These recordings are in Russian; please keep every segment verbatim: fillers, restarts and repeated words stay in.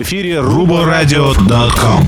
эфире руборадио точка ком.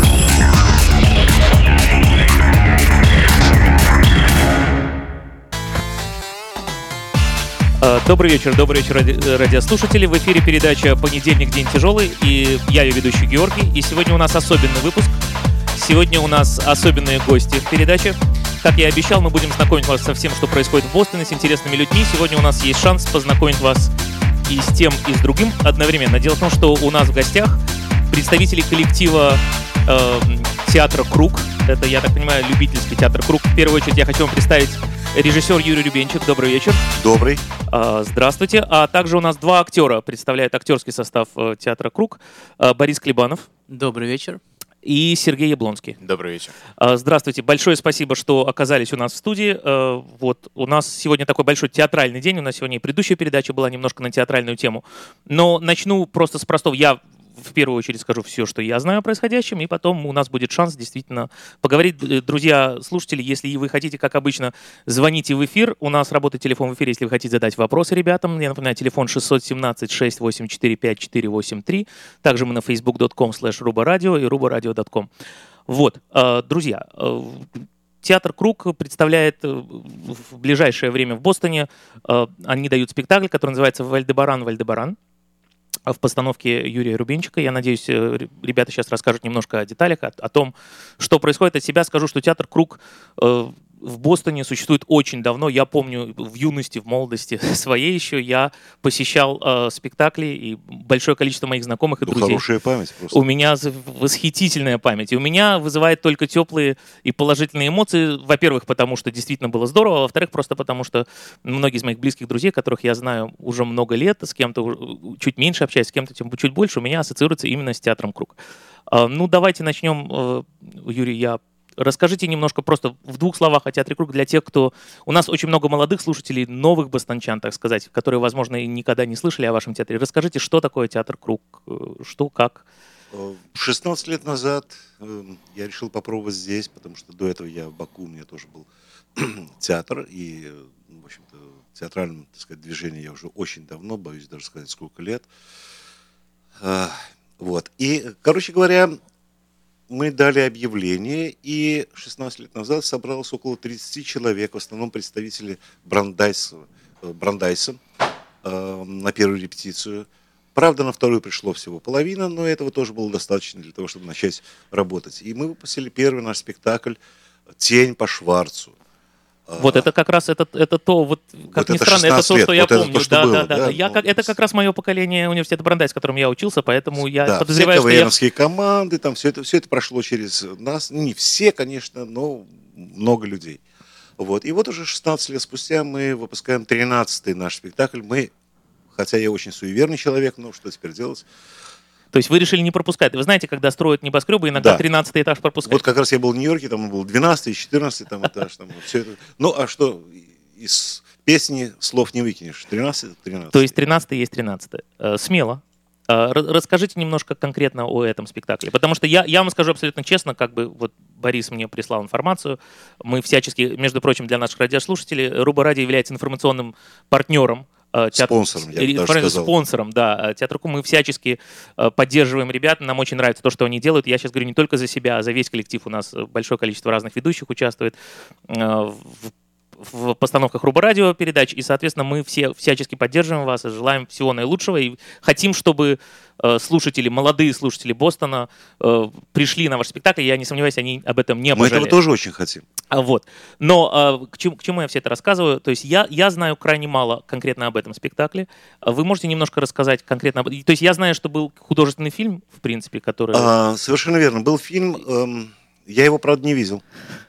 Добрый вечер, добрый вечер, ради- радиослушатели. В эфире передача «Понедельник. День тяжелый». И я ее ведущий Георгий. И сегодня у нас особенный выпуск. Сегодня у нас особенные гости в передаче. Как я и обещал, мы будем знакомить вас со всем, что происходит в Бостоне, с интересными людьми. Сегодня у нас есть шанс познакомить вас и с тем, и с другим одновременно. Дело в том, что у нас в гостях представители коллектива э, театра «Круг». Это, я так понимаю, любительский театр «Круг». В первую очередь я хочу вам представить режиссер Юрий Рубенчик. Добрый вечер. Добрый. А, здравствуйте. А также у нас два актера представляют актерский состав э, театра «Круг». А, Борис Клебанов. Добрый вечер. И Сергей Яблонский. Добрый вечер. А, здравствуйте. Большое спасибо, что оказались у нас в студии. А, вот, у нас сегодня такой большой театральный день. У нас сегодня и предыдущая передача была немножко на театральную тему. Но начну просто с простого. Я в первую очередь скажу все, что я знаю о происходящем, и потом у нас будет шанс действительно поговорить. Друзья, слушатели, если вы хотите, как обычно, звоните в эфир. У нас работает телефон в эфире, если вы хотите задать вопросы ребятам. Я напоминаю, телефон шесть один семь шесть восемь четыре пять четыре восемь три. Также мы на facebook точка com слэш руборадио и руборадио точка ком. Вот, друзья, театр «Круг» представляет в ближайшее время в Бостоне. Они дают спектакль, который называется «Вальдебаран, Вальдебаран». В постановке Юрия Рубенчика. Я надеюсь, ребята сейчас расскажут немножко о деталях, о, о том, что происходит. От себя скажу, что театр «Круг» э, в Бостоне существует очень давно. Я помню в юности, в молодости своей еще я посещал э, спектакли, и большое количество моих знакомых и Ну, друзей. хорошая память просто. У меня восхитительная память. И у меня вызывает только теплые и положительные эмоции. Во-первых, потому что действительно было здорово. А во-вторых, просто потому что многие из моих близких друзей, которых я знаю уже много лет, с кем-то чуть меньше общаюсь, с кем-то чуть больше, у меня ассоциируется именно с театром «Круг». Ну, давайте начнем. Юрий, я... Расскажите немножко просто в двух словах о театре «Круг» для тех, кто... У нас очень много молодых слушателей, новых бостончан, так сказать, которые, возможно, и никогда не слышали о вашем театре. Расскажите, что такое театр «Круг», что, как? шестнадцать лет назад я решил попробовать здесь, потому что до этого я в Баку, у меня тоже был театр, и, в общем-то, в театральном, так сказать, движении я уже очень давно, боюсь даже сказать, сколько лет. Вот. И, короче говоря, мы дали объявление, и шестнадцать лет назад собралось около тридцать человек, в основном представители Брандайса, Брандайса э, на первую репетицию. Правда, на вторую пришло всего половина, но этого тоже было достаточно для того, чтобы начать работать. И мы выпустили первый наш спектакль «Тень по Шварцу». Вот это как раз это, это то, вот, как вот ни странно, это то, лет, что я вот помню. Это то, что да, было, да, да, да? Я, Ну, как, это как раз мое поколение университета Брандайс, в котором я учился, поэтому я да, подозреваю, все что я... КВНовские команды, там все это, все это прошло через нас. Не все, конечно, но много людей. Вот. И вот уже шестнадцать лет спустя мы выпускаем тринадцатый наш спектакль. Мы, хотя я очень суеверный человек, но что теперь делать? То есть вы решили не пропускать. Вы знаете, когда строят небоскребы, иногда Да. тринадцатый этаж пропускают. Вот как раз я был в Нью-Йорке, там был двенадцатый, четырнадцатый там этаж. Там, вот все это. Ну, а что, из песни слов не выкинешь. тринадцатый — тринадцатый. То есть тринадцатый есть тринадцатый. Э, смело. Э, расскажите немножко конкретно о этом спектакле. Потому что я, я вам скажу абсолютно честно, как бы вот Борис мне прислал информацию. Мы всячески, между прочим, для наших радиослушателей, Руборадио является информационным партнером. Театр... Спонсором, я бы даже сказал. Спонсором, да. Театр «Круг» мы всячески поддерживаем ребят, нам очень нравится то, что они делают. Я сейчас говорю не только за себя, а за весь коллектив. У нас большое количество разных ведущих участвует в, в постановках Руборадио передач, и, соответственно, мы все всячески поддерживаем вас и желаем всего наилучшего, и хотим, чтобы слушатели, молодые слушатели Бостона пришли на ваш спектакль. Я не сомневаюсь, они об этом не пожалеют. Мы этого тоже очень хотим. Вот. Но к чему, к чему я все это рассказываю? То есть я, я знаю крайне мало конкретно об этом спектакле. Вы можете немножко рассказать конкретно об... То есть я знаю, что был художественный фильм, в принципе, который... А, совершенно верно. Был фильм, эм, я его, правда, не видел.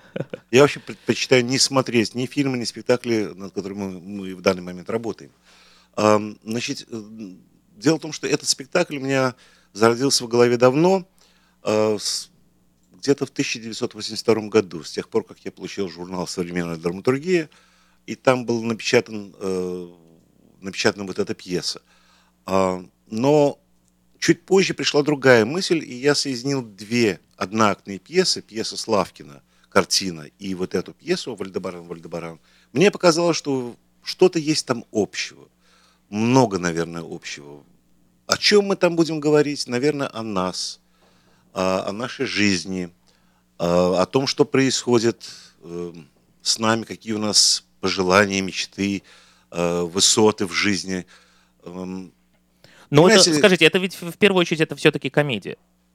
Я вообще предпочитаю не смотреть ни фильмы, ни спектакли, над которыми мы, мы в данный момент работаем. А, значит, дело в том, что этот спектакль у меня зародился в голове давно, а, с, где-то в тысяча девятьсот восемьдесят втором году, с тех пор, как я получил журнал «Современная драматургия», и там была напечатан, э, напечатана вот эта пьеса. А, но чуть позже пришла другая мысль, и я соединил две одноактные пьесы, пьеса Славкина, картина, и вот эту пьесу «Вальдебаран, Вальдебаран». Мне показалось, что что-то есть там общего. Много, наверное, общего. О чем мы там будем говорить? Наверное, о нас, о, о нашей жизни, о, о том, что происходит э, с нами, какие у нас пожелания, мечты, э, высоты в жизни. Ну, Понимаете, это, скажите, это ведь в первую очередь это все-таки комедия.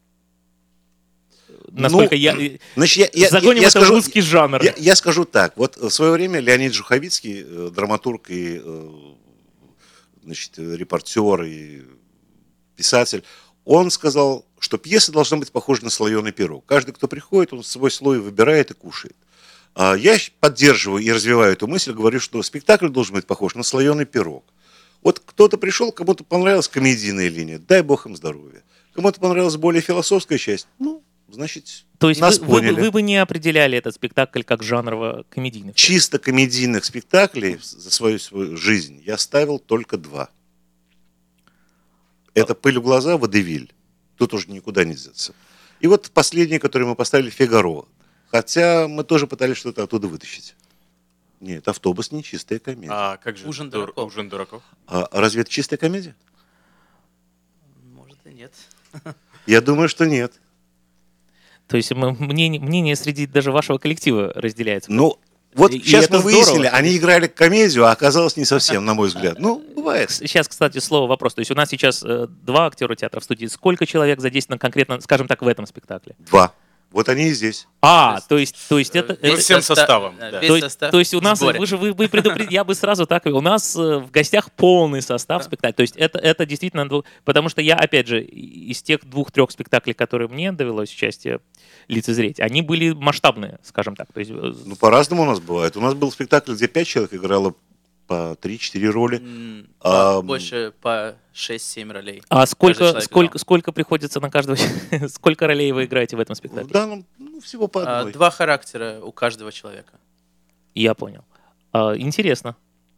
Насколько ну, я... значит, я, я, Загоним я это скажу, в узкий жанр. Я, я скажу так. Вот в свое время Леонид Жуховицкий, э, драматург и э, значит, репортер и писатель, он сказал, что пьеса должна быть похожа на слоеный пирог. Каждый, кто приходит, он свой слой выбирает и кушает. А я поддерживаю и развиваю эту мысль, говорю, что спектакль должен быть похож на слоеный пирог. Вот кто-то пришел, кому-то понравилась комедийная линия, дай бог им здоровья. Кому-то понравилась более философская часть, ну, значит, То есть нас вы, поняли. Вы, вы бы не определяли этот спектакль как жанрово-комедийный? Чисто комедийных спектаклей за свою, свою жизнь я ставил только два. Это «Пыль в глаза», «Водевиль». Тут уже никуда не деться. И вот последний, который мы поставили, «Фигаро». Хотя мы тоже пытались что-то оттуда вытащить. Нет, «Автобус» не чистая комедия. А как же Ужин дур- дураков. Ужин дураков? А разве это чистая комедия? Может и нет. Я думаю, что нет. То есть мы- мнение, мнение среди даже вашего коллектива разделяется. Ну, вот И- и сейчас это мы выяснили, здорово. они играли комедию, а оказалось не совсем, на мой взгляд. Ну, бывает. Сейчас, кстати, слово вопрос. То есть у нас сейчас э, два актера театра в студии. Сколько человек задействовано конкретно, скажем так, в этом спектакле? Два. Вот они и здесь. А, то есть, то есть это... Ну, это- всем состав- составом, да, да. весь то, есть, состав то есть у в нас, сборе. вы же вы, вы предупредили, я бы сразу так, у нас э, в гостях полный состав спектакля. То есть это, это действительно, дву- потому что я, опять же, и- из тех двух-трех спектаклей, которые мне довелось участие лицезреть, они были масштабные, скажем так. То есть, э, Ну, по-разному у нас бывает. У нас был спектакль, где пять человек играло по три-четыре роли. М, А, по- больше по шесть-семь ролей. а Каждый сколько, человек сколько, играл. сколько приходится на каждого, сколько ролей вы играете в этом В спектакле? данном, ну, всего по А, одной. Два характера у каждого человека. Я понял. А, Интересно.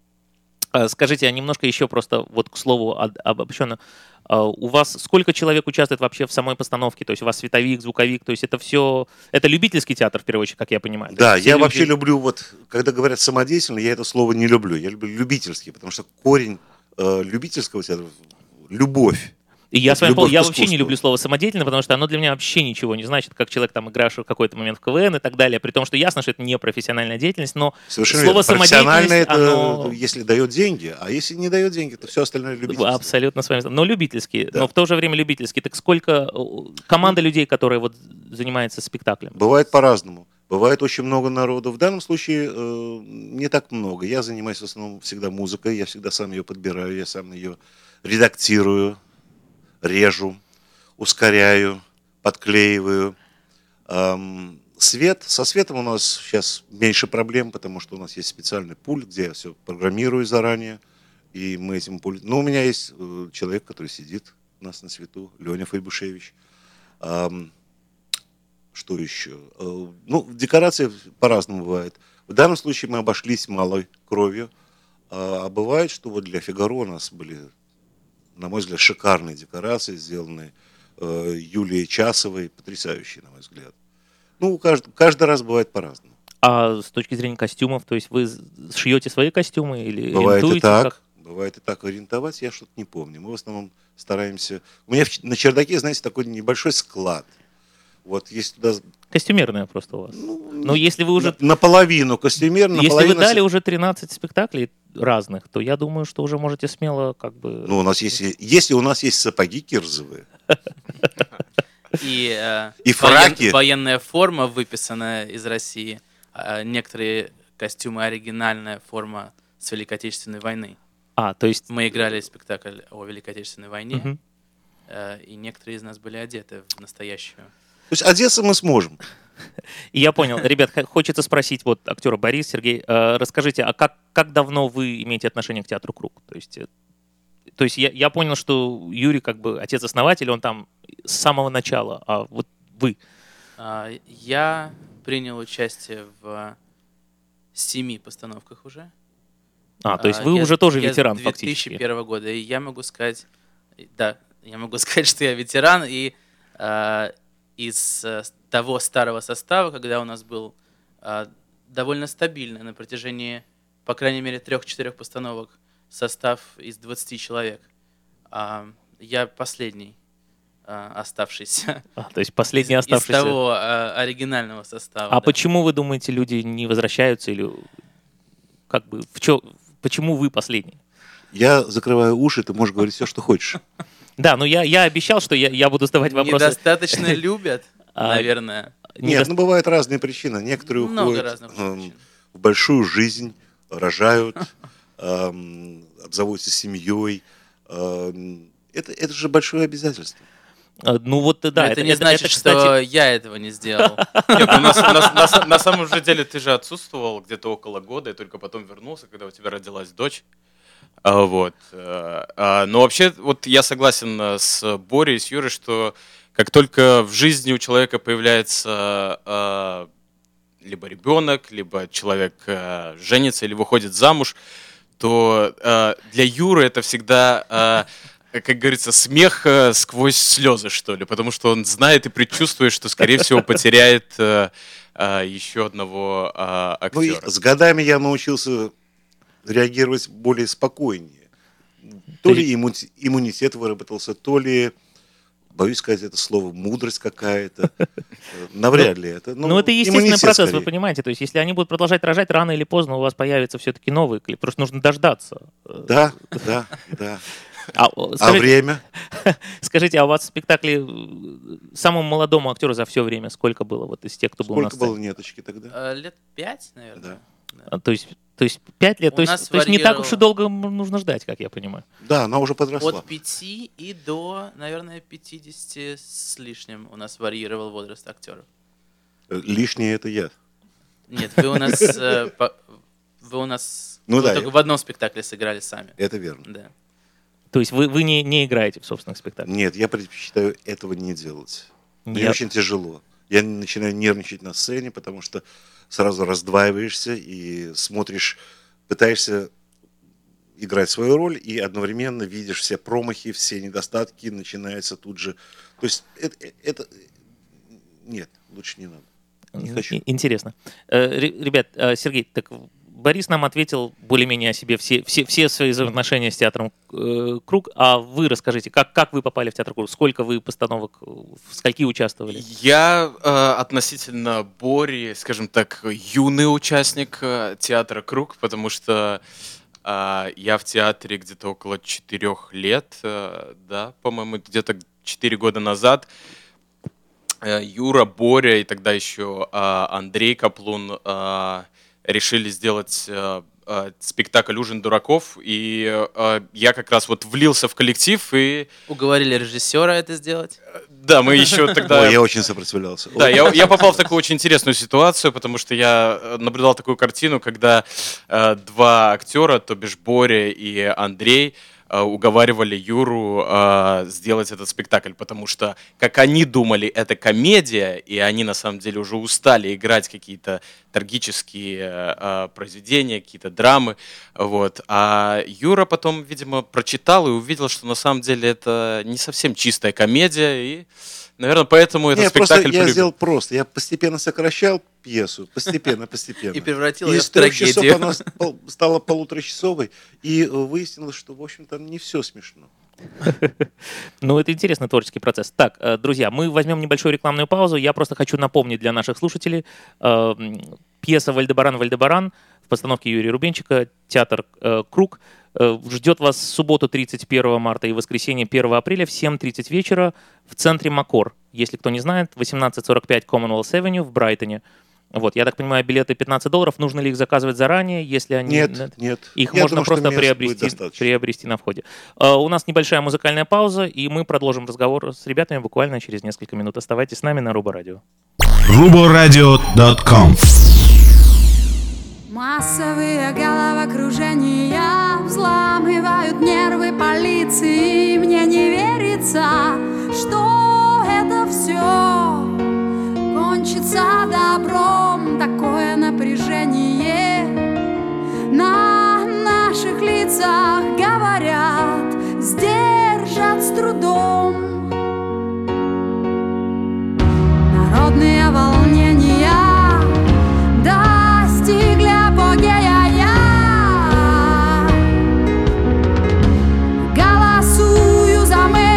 А, Скажите, а немножко еще просто вот к слову об- обобщенно. А, У вас сколько человек участвует вообще в самой постановке? То есть у вас световик, звуковик, то есть это все... Это любительский театр, в первую очередь, как я понимаю. То Да, есть все я люди- вообще люблю, вот, когда говорят самодеятельно, я это слово не люблю. Я люблю любительский, потому что корень э, любительского театра – любовь. И я вот с вами любовь пол- я к вообще не искусству. люблю слово самодеятельно, потому что оно для меня вообще ничего не значит, как человек там играешь в какой-то момент в КВН и так далее, при том, что ясно, что это не профессиональная деятельность, но Совершенно слово верно. Профессионально самодеятельность, это оно... если дает деньги, а если не дает деньги, то все остальное любительство. Абсолютно с вами. Но любительские, Да. но в то же время любительские. Так сколько э, команда людей, которые вот занимается спектаклем? Бывает по-разному. Бывает очень много народу. В данном случае э, не так много. Я занимаюсь в основном всегда музыкой, я всегда сам ее подбираю, я сам ее редактирую, режу, ускоряю, подклеиваю. Эм, свет. Со светом у нас сейчас меньше проблем, потому что у нас есть специальный пульт, где я все программирую заранее. И мы этим пультом... Ну, у меня есть э, человек, который сидит у нас на свету, Леня Файбушевич. Эм, что еще? Э, ну, декорации по-разному бывает. В данном случае мы обошлись малой кровью. А, а бывает, что вот для «Фигаро» у нас были, на мой взгляд, шикарные декорации, сделанные э, Юлией Часовой, потрясающие, на мой взгляд. Ну, каждый, каждый раз бывает по-разному. А с точки зрения костюмов, то есть вы шьете свои костюмы или Бывает и ориентуете так, как? бывает и так. Ориентовать я что-то не помню. Мы в основном стараемся... У меня в- на чердаке, знаете, такой небольшой склад. Вот если туда... Костюмерная просто у вас. Ну, Но если вы уже... на- наполовину костюмер, Если вы наполовину... дали уже тринадцать спектаклей разных, то я думаю, что уже можете смело как бы... Ну, у нас есть... Если у нас есть сапоги кирзовые, И, э, И воен- фраки. военная форма, выписанная из России. А некоторые костюмы оригинальная форма с Великой Отечественной войны. А, то есть... Мы играли спектакль о Великой Отечественной войне, Мгм. э, и некоторые из нас были одеты в настоящую. то есть одеться мы сможем. И я понял. Ребят, х- хочется спросить вот актера Борис, Сергей, э, расскажите, а как, как давно вы имеете отношение к театру «Круг»? То есть, э, то есть я, я понял, что Юрий как бы отец-основатель, он там с самого начала, а вот вы. А, Я принял участие в семи постановках уже. А, то есть А, вы я- уже тоже я с ветеран две фактически. тысячи первого года, и я могу сказать, да, я могу сказать, что я ветеран, и а, из э, того старого состава, когда у нас был а, довольно стабильный на протяжении, по крайней мере, трех-четырех постановок состав из двадцати человек. А, Я последний э, оставшийся. А, то есть последний из, оставшийся. Из того э, оригинального состава. А да. почему вы думаете, люди не возвращаются или как бы в чё, почему вы последний? Я закрываю уши, ты можешь говорить все, что хочешь. Да, ну я, я обещал, что я, я буду задавать вопросы. Недостаточно любят, наверное. Нет, ну бывают разные причины. Некоторые уходят в большую жизнь, рожают, обзаводятся семьей. Это, это же большое обязательство. Ну вот, да. Это, это не это, значит, это, кстати... что я этого не сделал. Нет, ну, на, на, на, на самом же деле ты же отсутствовал где-то около года, и только потом вернулся, когда у тебя родилась дочь. А, вот. А, но вообще, вот я согласен с Борей, с Юрой, что как только в жизни у человека появляется а, либо ребенок, либо человек а, женится или выходит замуж, то а, для Юры это всегда... А, как говорится, смех э, сквозь слезы, что ли, потому что он знает и предчувствует, что, скорее всего, потеряет э, э, еще одного э, актера. Ну, с годами я научился реагировать более спокойнее. То ли имму- иммунитет выработался, то ли, боюсь сказать это слово, мудрость какая-то. Навряд ли это. Ну, это естественный процесс, вы понимаете. То есть, если они будут продолжать рожать, рано или поздно у вас появится все-таки новый клип. Просто нужно дождаться. Да, да, да. А, скажите, а время? Скажите, а у вас в спектакле самому молодому актеру за все время сколько было вот из тех, кто сколько был на сцене? Сколько было Неточки тогда? А, лет пять, наверное. Да. Да. То есть, то есть пять лет, то есть, то есть не так уж и долго нужно ждать, как я понимаю. Да, она уже подросла. От пяти и до, наверное, пятидесяти с лишним у нас варьировал возраст актеров. Лишнее это я. Нет, вы у нас, вы у нас ну, да, только я... в одном спектакле сыграли сами. Это верно. Да. То есть вы, вы не, не играете в собственных спектаклях? Нет, я предпочитаю этого не делать. Мне я... очень тяжело. Я начинаю нервничать на сцене, потому что сразу раздваиваешься и смотришь, пытаешься играть свою роль и одновременно видишь все промахи, все недостатки, начинается тут же. То есть это... это... Нет, лучше не надо. Не хочу. Интересно. Ребят, Сергей, так... Борис нам ответил более-менее о себе все, все, все свои взаимоотношения с театром э, «Круг». А вы расскажите, как, как вы попали в театр «Круг»? Сколько вы постановок, в скольки участвовали? Я э, относительно Бори, скажем так, юный участник э, театра «Круг», потому что э, я в театре где-то около четырех лет, э, да, по-моему, где-то четыре года назад. Э, Юра, Боря и тогда еще э, Андрей Каплун э, решили сделать э, э, спектакль «Ужин дураков», и э, я как раз вот влился в коллектив и... Уговорили режиссера это сделать? Да, мы еще тогда... Ой, я очень сопротивлялся. Да, я, я попал в такую очень интересную ситуацию, потому что я наблюдал такую картину, когда э, два актера, то бишь Боря и Андрей, уговаривали Юру э, сделать этот спектакль, потому что, как они думали, это комедия, и они на самом деле уже устали играть какие-то трагические э, произведения, какие-то драмы, вот. А Юра потом, видимо, прочитал и увидел, что на самом деле это не совсем чистая комедия, и, наверное, поэтому этот Нет, спектакль просто я полюбил. сделал просто, я постепенно сокращал пьесу, постепенно, постепенно. И превратил и ее в трагедию. часов она стала полуторачасовой, и выяснилось, что, в общем-то, не все смешно. Ну, это интересный творческий процесс. Так, друзья, мы возьмем небольшую рекламную паузу. Я просто хочу напомнить для наших слушателей. Пьеса «Вальдебаран, Вальдебаран» в постановке Юрия Рубенчика, театр «Круг». Ждет вас в субботу тридцать первого марта и воскресенье первого апреля в семь тридцать вечера в центре Макор. Если кто не знает, восемнадцать сорок пять Commonwealth Avenue в Брайтоне. Вот, я так понимаю, билеты пятнадцать долларов. Нужно ли их заказывать заранее, если они... Нет, нет. Их Я можно думаю, просто что приобрести, приобрести на входе. Uh, у нас небольшая музыкальная пауза, и мы продолжим разговор с ребятами буквально через несколько минут. Оставайтесь с нами на Рубо Радио. рубо радио точка ком. Массовые головокружения взламывают нервы полиции. Мне не верится, что это все кончится добром. Такое напряжение на наших лицах, говорят, сдержат с трудом. Народные волнения достигли апогея. Я голосую за мэр.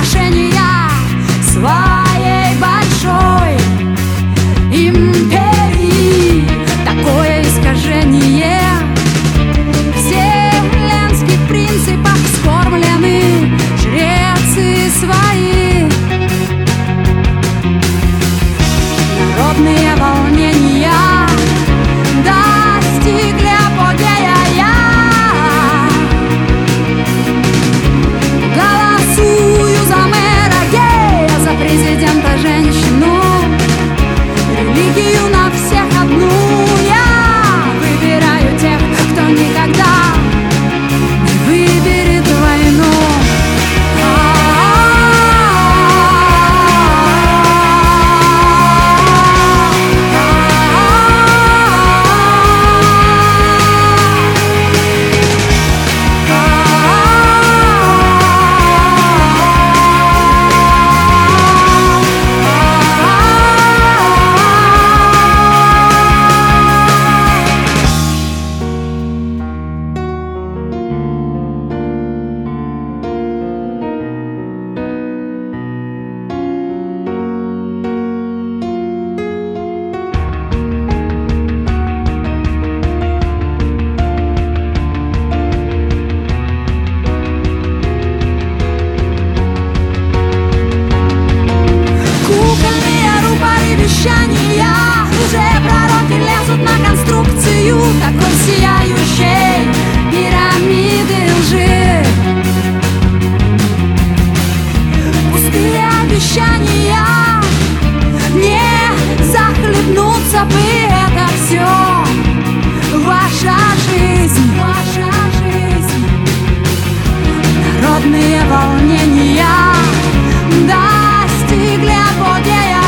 украшения своей большой империи. Такое искажение вселенских принципах скормлены жрецы свои. Народные волнения достигли апогея. Голосую за мэра гея, за президента женщину, религию на всех одну. Я выбираю тех, кто никогда не выберет войну. Такой сияющей пирамиды лжи. Пустые обещания не захлебнуться бы. Это все ваша жизнь, ваша жизнь. Народные волнения достигли апогея.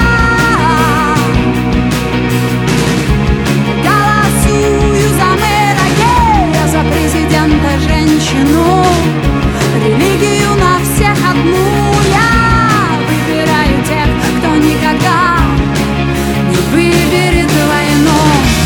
За президента женщину, религию на всех одну. Я выбираю тех, кто никогда не выберет войну.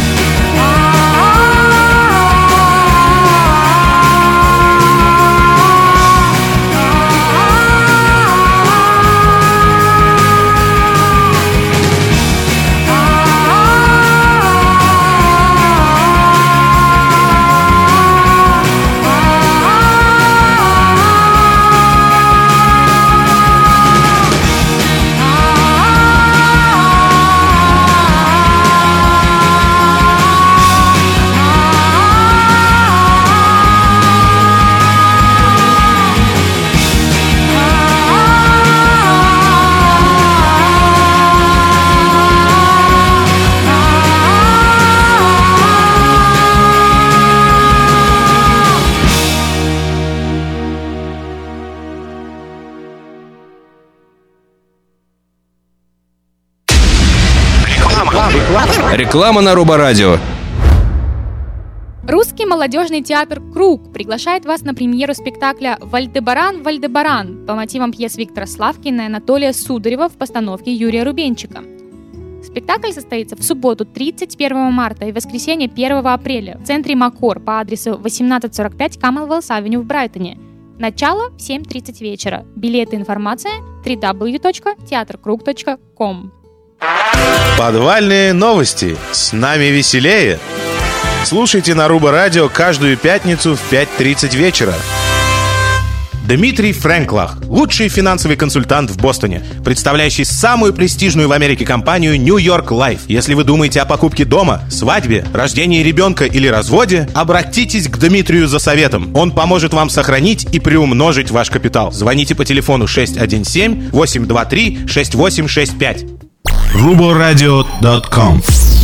Реклама на Роборадио. Русский молодежный театр «Круг» приглашает вас на премьеру спектакля «Вальдебаран, Вальдебаран» по мотивам пьес Виктора Славкина и Анатолия Сударева в постановке Юрия Рубенчика. Спектакль состоится в субботу тридцать первого марта и воскресенье первого апреля в центре Макор по адресу восемнадцать сорок пять Камелвеллс-авеню в Брайтоне. Начало в семь тридцать вечера. Билеты и информация дабл ю дабл ю дабл ю точка театр круг точка ком. Подвальные новости. С нами веселее. Слушайте на Руба Радио каждую пятницу в пять тридцать вечера. Дмитрий Фрэнклах, лучший финансовый консультант в Бостоне, представляющий самую престижную в Америке компанию New York Life. Если вы думаете о покупке дома, свадьбе, рождении ребенка или разводе, обратитесь к Дмитрию за советом. Он поможет вам сохранить и приумножить ваш капитал. Звоните по телефону шесть один семь восемь два три шесть восемь шесть пять. рубо радио точка ком.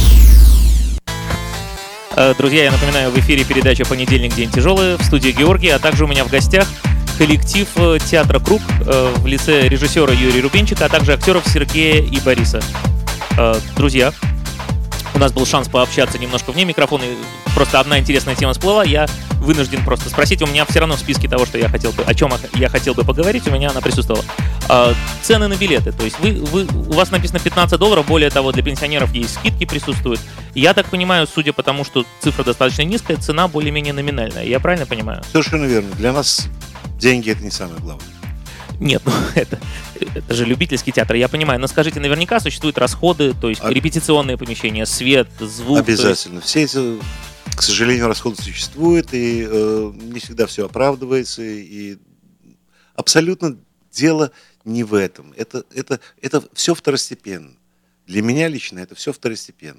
Друзья, я напоминаю, в эфире передача «Понедельник. День тяжелый», в студии Георгий, а также у меня в гостях коллектив театра «Круг» в лице режиссера Юрия Рубенчика, а также актеров Сергея и Бориса. Друзья, у нас был шанс пообщаться немножко вне микрофона, просто одна интересная тема всплыла, я вынужден просто спросить, у меня все равно в списке того, что я хотел бы, о чем я хотел бы поговорить, у меня она присутствовала. Цены на билеты, то есть вы, вы, у вас написано пятнадцать долларов, более того, для пенсионеров есть скидки присутствуют. Я так понимаю, судя по тому, что цифра достаточно низкая, цена более-менее номинальная, я правильно понимаю? Совершенно верно, для нас деньги — это не самое главное. Нет, ну это, это же любительский театр, я понимаю. Но скажите, наверняка существуют расходы, то есть А- репетиционные помещения, свет, звук. то есть- Обязательно. Все эти, к сожалению, расходы существуют, и э, не всегда все оправдывается, и абсолютно дело не в этом. Это, это, это все второстепенно. Для меня лично это все второстепенно.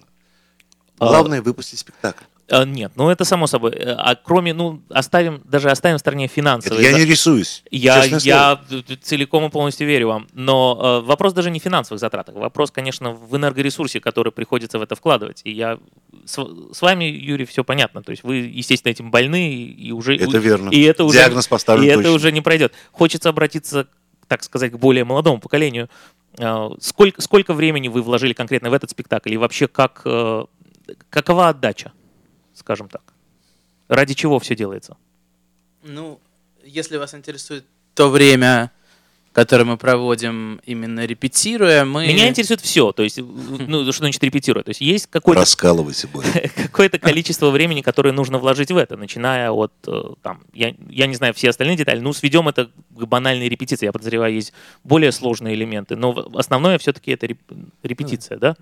А- Главное выпустить спектакль. А, нет, ну это само собой. А кроме, ну, оставим, даже оставим в стороне Это финансовые. я за- не рисуюсь. Я, честное я слово. целиком и полностью верю вам. Но э, вопрос даже не в финансовых затратах. Вопрос, конечно, в энергоресурсе, который приходится в это вкладывать. И я с, с вами, Юрий, все понятно. То есть вы, естественно, этим больны и, и уже... Это верно. И это уже, Диагноз поставлен и это точно. уже не пройдет. Хочется обратиться, так сказать, к более молодому поколению. Э, Сколько, сколько времени вы вложили конкретно в этот спектакль? И вообще, как, э, какова отдача, скажем так? Ради чего все делается? Ну, если вас интересует то время, которое мы проводим именно репетируя, мы... Меня интересует все, то есть, ну, что значит репетируя? То есть есть какое-то, Раскалывайся, Боря. какое-то количество времени, которое нужно вложить в это, начиная от, э, там, я, я не знаю все остальные детали, ну, сведем это к банальной репетиции, я подозреваю, есть более сложные элементы, но в- основное все-таки это реп- репетиция, да?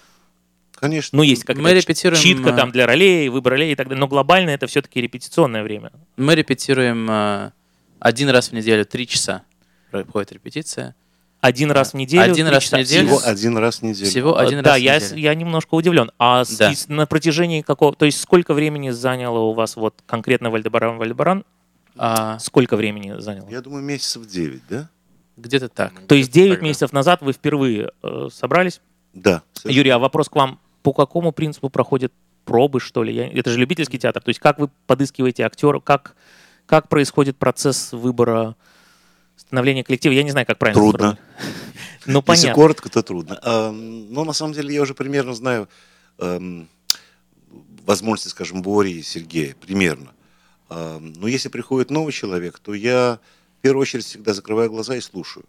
Конечно. Ну, есть какая-то Мы репетируем, читка э, там для ролей, выбор ролей и так далее, но глобально это все-таки репетиционное время. Мы репетируем э, один раз в неделю, три часа проходит репетиция. Один раз в неделю? Один три раз в часа? неделю. Всего один раз в неделю. Всего А, один да, раз в я, неделю. с- я немножко удивлен. А с- Да. и с- на протяжении какого... То есть сколько времени заняло у вас вот конкретно Вальдебаран Вальдебаран? А, Сколько времени заняло? Я думаю, месяцев девять, да? где-то так. То есть Где-то девять так, да. месяцев назад вы впервые э, собрались? Да. совершенно. Юрий, а вопрос к вам. По какому принципу проходят пробы, что ли? Я- Это же любительский театр. То есть как вы подыскиваете актеров? Как, как происходит процесс выбора, становления коллектива? Я не знаю, как правильно Трудно. сформулировать. Ну, Если понятно. коротко, то трудно. А, но на самом деле я уже примерно знаю эм, возможности, скажем, Бори и Сергея. Примерно. А, но если приходит новый человек, то я в первую очередь всегда закрываю глаза и слушаю.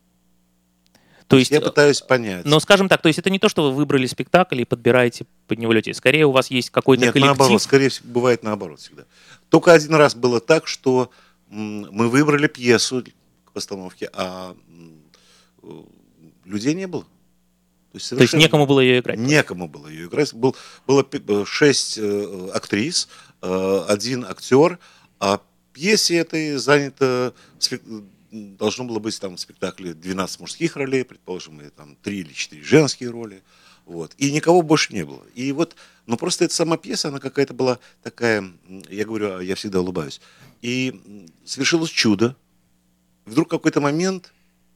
То есть, Я пытаюсь понять. но скажем так, то есть это не то, что вы выбрали спектакль и подбираете под него людей. Скорее у вас есть какой-то Нет, коллектив. наоборот, скорее всего, бывает наоборот всегда. Только один раз было так, что м, мы выбрали пьесу к постановке, а м, э, людей не было. То есть, То есть совершенно некому было ее играть. некому было ее играть. Был, было пи- э, шесть э, актрис, э, один актер, а в пьесе этой занято спек- должно было быть там в спектакле двенадцать мужских ролей, предположим, и там три или четыре женские роли. Вот. И никого больше не было. И вот, ну просто эта сама пьеса, она какая-то была такая, м, я говорю, а я всегда улыбаюсь. И м, совершилось чудо. Вдруг в какой-то момент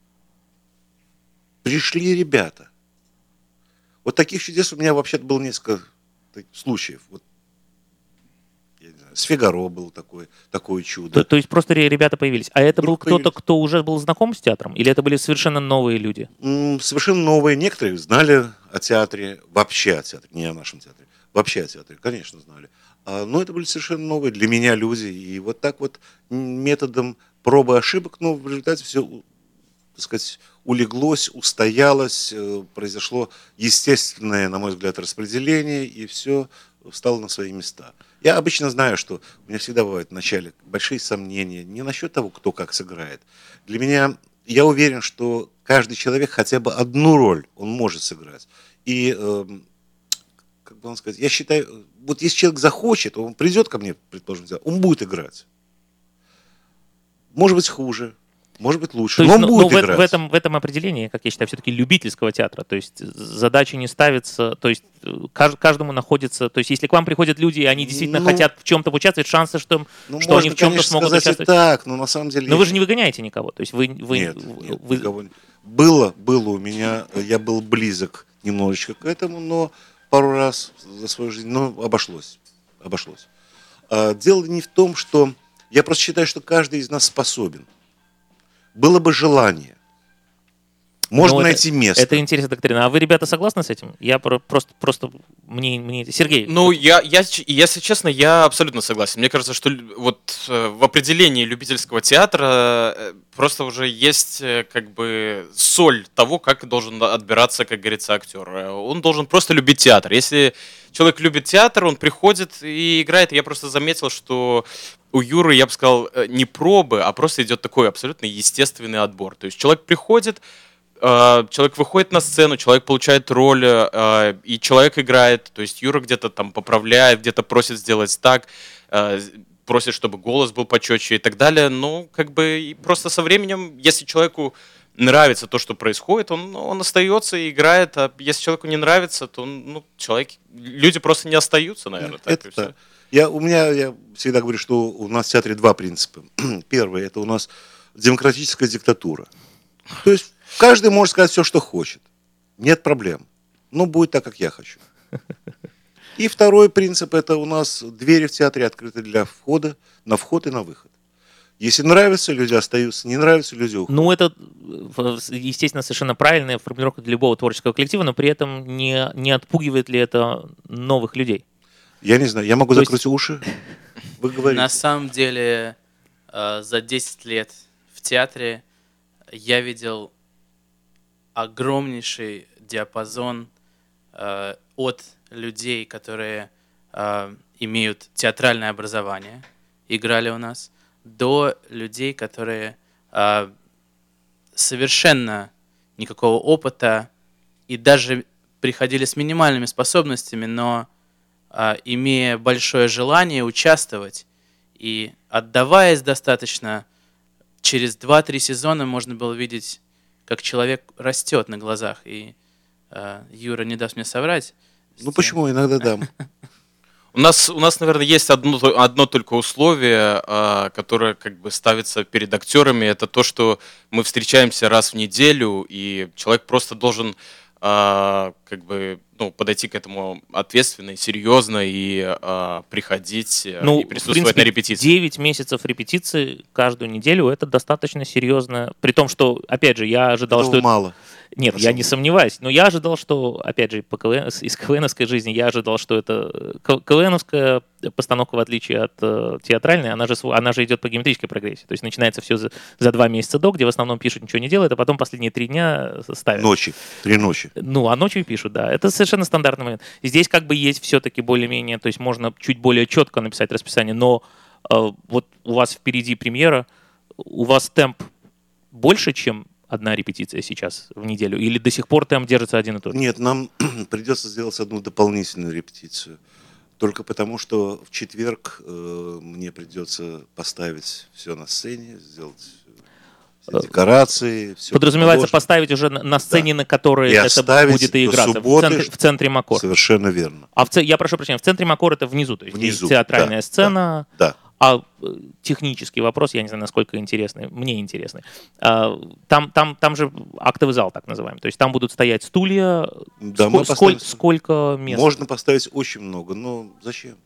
пришли ребята. Вот таких чудес у меня вообще-то было несколько таких случаев. Вот, я не знаю, с Фигаро был такое, такое чудо. То, то есть просто ре- ребята появились. А это был Вдруг кто-то, появились. кто уже был знаком с театром? Или это были совершенно новые люди? М, Совершенно новые. Некоторые знали о театре, вообще о театре, не о нашем театре, вообще о театре, конечно, знали. А, но это были совершенно новые для меня люди. И вот так вот м, методом пробы и ошибок, но в результате все, так сказать, улеглось, устоялось, э, произошло естественное, на мой взгляд, распределение, и все встало на свои места. Я обычно знаю, что у меня всегда бывают в начале большие сомнения не насчет того, кто как сыграет. Для меня, я уверен, что каждый человек хотя бы одну роль он может сыграть. И, эм, как бы вам сказать, я считаю, вот если человек захочет, он придет ко мне, предположим, он будет играть. Может быть, хуже, может быть, лучше, То но есть, он ну, будет ну, в, играть. в этом, в этом определении, как я считаю, все-таки любительского театра. То есть задача не ставится, то есть э, кажд- каждому находится, то есть если к вам приходят люди, и они действительно Ну, хотят в чем-то участвовать, шансы, что, Ну, что они можно, в чем-то конечно, смогут сказать и участвовать. так, но на самом деле... Но я вы же не выгоняете никого. То есть вы, вы, Нет, вы- нет, вы- никого не- Было, было у меня, я был близок немножечко к этому, но пару раз за свою жизнь, но обошлось, обошлось. А, дело не в том, что я просто считаю, что каждый из нас способен. Было бы желание. Можно Ну, это- найти место. Это интересная доктрина. А вы, ребята, согласны с этим? Я про- просто, просто мне, мне... Сергей, Ну, я, я, ч- если честно, я абсолютно согласен. Мне кажется, что лю- вот э, в определении любительского театра э, просто уже есть э, как бы соль того, как должен отбираться, как говорится, актер. Э, Он должен просто любить театр. Если человек любит театр, он приходит и играет. Я просто заметил, что у Юры, я бы сказал, э, не пробы, а просто идет такой абсолютно естественный отбор. То есть человек приходит, э, человек выходит на сцену, человек получает роль, э, и человек играет. То есть Юра где-то там поправляет, где-то просит сделать так, э, просит, чтобы голос был почетче и так далее. Ну, как бы и просто со временем, если человеку нравится то, что происходит, он, он остается и играет, а если человеку не нравится, то ну, человек, люди просто не остаются, наверное. Так, Это да. Я, у меня, я всегда говорю, что у нас в театре два принципа. Первый – это у нас демократическая диктатура. То есть каждый может сказать все, что хочет. Нет проблем. Но будет так, как я хочу. И второй принцип – это у нас двери в театре открыты для входа, на вход и на выход. Если нравится, люди остаются, не нравится, люди уходят. Ну, это, естественно, совершенно правильная формулировка для любого творческого коллектива, но при этом не, не отпугивает ли это новых людей? Я не знаю, я могу То закрыть есть... уши. Вы говорите. На самом деле, э, за десять лет в театре я видел огромнейший диапазон э, от людей, которые э, имеют театральное образование, играли у нас, до людей, которые э, совершенно никакого опыта и даже приходили с минимальными способностями, но э, имея большое желание участвовать и отдаваясь достаточно, через два-три сезона можно было видеть, как человек растет на глазах. И э, Юра не даст мне соврать. Ну почему? Иногда дам. У нас, у нас, наверное, есть одно, одно только условие, а, которое как бы ставится перед актерами. Это то, что мы встречаемся раз в неделю, и человек просто должен а, как бы, ну, подойти к этому ответственно и серьезно, и а, приходить, ну, и присутствовать в принципе, на репетиции. девять месяцев репетиции каждую неделю – это достаточно серьезно. При том, что, опять же, я ожидал, Этого что... мало. Нет, Прошу. я не сомневаюсь, но я ожидал, что, опять же, по КВН, из КВНовской жизни, я ожидал, что это КВНовская постановка, в отличие от э, театральной, она же, она же идет по геометрической прогрессии. То есть начинается все за, за два месяца до, где в основном пишут, ничего не делают, а потом последние три дня ставят. Ночи, три ночи. Ну, а ночью пишут, да. Это совершенно стандартный момент. Здесь как бы есть все-таки более-менее, то есть можно чуть более четко написать расписание, но э, вот у вас впереди премьера, у вас темп больше, чем одна репетиция сейчас в неделю? Или до сих пор темп держится один и тот же? Нет, нам придется сделать одну дополнительную репетицию. Только потому, что в четверг э, мне придется поставить все на сцене, сделать все декорации. Все подразумевается поставить уже на, на сцене, да, на которой и это будет и играться, субботы, в центре, в центре Макор. Совершенно верно. А в, я прошу прощения, в центре Макор это внизу, то есть внизу, театральная да, сцена. Да. да. А технический вопрос, я не знаю, насколько интересный, мне интересный. А, там, там, там же актовый зал, так называемый. То есть там будут стоять стулья. Да, Сколь, сколь, сколько мест? Можно поставить очень много, но зачем?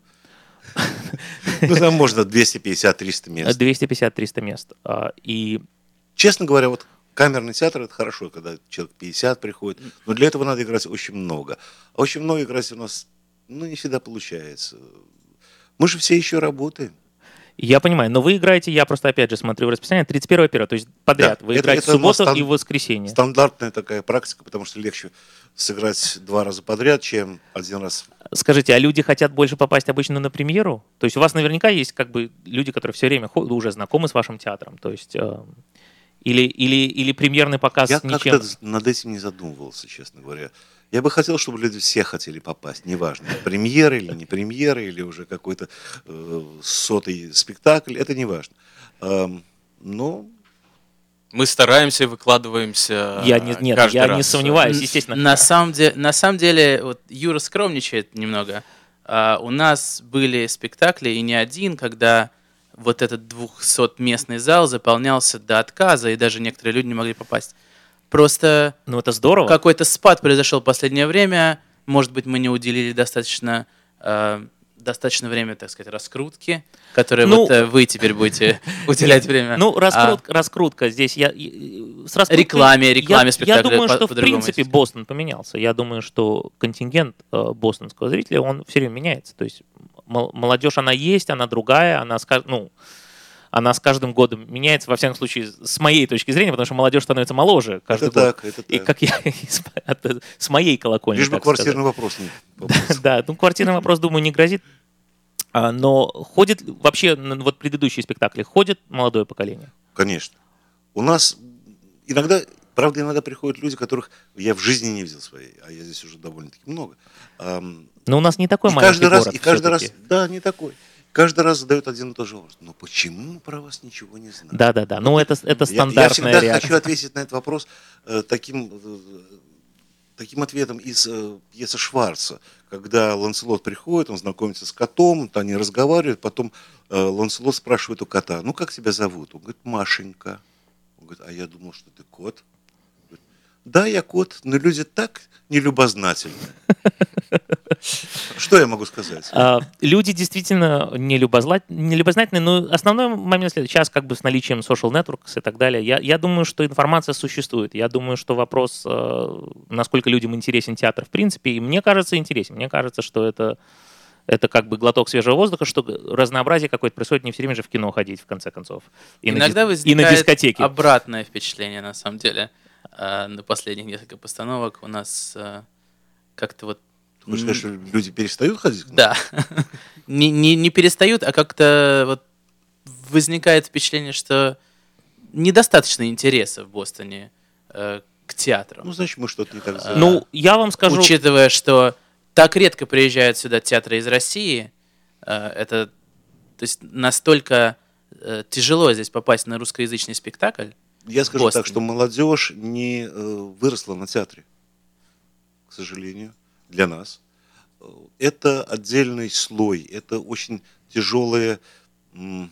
Ну, там можно двести пятьдесят - триста мест. двести пятьдесят - триста мест. И... Честно говоря, вот камерный театр — это хорошо, когда человек пятьдесят приходит, но для этого надо играть очень много. А очень много играть у нас, ну, не всегда получается. Мы же все еще работаем. Я понимаю, но вы играете, я просто опять же смотрю в расписание, тридцать первого первого, то есть подряд. Да, вы это, играете это в субботу стан- и в воскресенье. Стандартная такая практика, потому что легче сыграть два раза подряд, чем один раз. Скажите, а люди хотят больше попасть обычно на премьеру? То есть у вас наверняка есть как бы люди, которые все время ходят, уже знакомы с вашим театром, то есть... Э- Или, или, или премьерный показ Я ничем... как-то над этим не задумывался, честно говоря. Я бы хотел, чтобы люди все хотели попасть, неважно, премьера или не премьера, или уже какой-то э, сотый спектакль, это не важно. Эм, но... Мы стараемся и выкладываемся я не, нет, каждый я раз. не сомневаюсь, естественно. На самом деле, на самом деле вот Юра скромничает немного. А, у нас были спектакли, и не один, когда... вот этот двухсотместный зал заполнялся до отказа, и даже некоторые люди не могли попасть. Просто ну, это здорово. Какой-то спад произошел в последнее время. Может быть, мы не уделили достаточно, э, достаточно время, так сказать, раскрутки, которые ну, вот, э, вы теперь будете уделять время. Ну, раскрутка, а, раскрутка здесь. Я, с рекламе, рекламе я, спектакля. Я думаю, по, что в принципе идти. Бостон поменялся. Я думаю, что контингент э, бостонского зрителя, он все время меняется. То есть молодежь, она есть, она другая, она, ну, она с каждым годом меняется, во всяком случае, с моей точки зрения, потому что молодежь становится моложе каждый это год. Так, это и так. как я, с моей колокольни. Лишь бы квартирный вопрос не Да, ну квартирный вопрос, думаю, не грозит. А, но ходит вообще, н- вот предыдущие спектакли, ходит молодое поколение? Конечно. У нас иногда, правда, иногда приходят люди, которых я в жизни не видел своей, а я здесь уже довольно-таки много. Ам, Но у нас не такой И маленький каждый раз, город и каждый раз, всё-таки. да, не такой. Каждый раз задают один и тот же вопрос. Но почему мы про вас ничего не знаем? Да-да-да, ну это, это Я- Я, стандартная всегда реакция. хочу ответить на этот вопрос э, таким, э, таким ответом из э, пьесы Шварца, когда Ланселот приходит, он знакомится с котом, они разговаривают, потом э, Ланселот спрашивает у кота: ну как тебя зовут? Он говорит: Машенька. Он говорит: а я думал, что ты кот. Он говорит: да, я кот, но люди так нелюбознательны. Что я могу сказать? А, люди действительно не, любозла- не любознательны, но основной момент следует. Сейчас как бы с наличием social networks и так далее, я, я думаю, что информация существует. Я думаю, что вопрос, э, насколько людям интересен театр в принципе, и мне кажется, интересен. Мне кажется, что это, это как бы глоток свежего воздуха, что разнообразие какое-то происходит, не все время же в кино ходить, в конце концов. И Иногда на, дис- и на возникает дискотеке. обратное впечатление, на самом деле. А, на последних несколько постановок у нас а, как-то вот... Ты хочешь сказать, что люди перестают ходить к нам? Да. не, не, не перестают, а как-то вот возникает впечатление, что недостаточно интереса в Бостоне э, к театру. Ну, значит, мы что-то не так сделали. Ну, я вам скажу... Учитывая, что так редко приезжают сюда театры из России, э, это то есть настолько э, тяжело здесь попасть на русскоязычный спектакль. Я скажу Бостоне. так, что молодежь не э, выросла на театре, к сожалению, для нас. Э, Это отдельный слой, это очень тяжелые... м,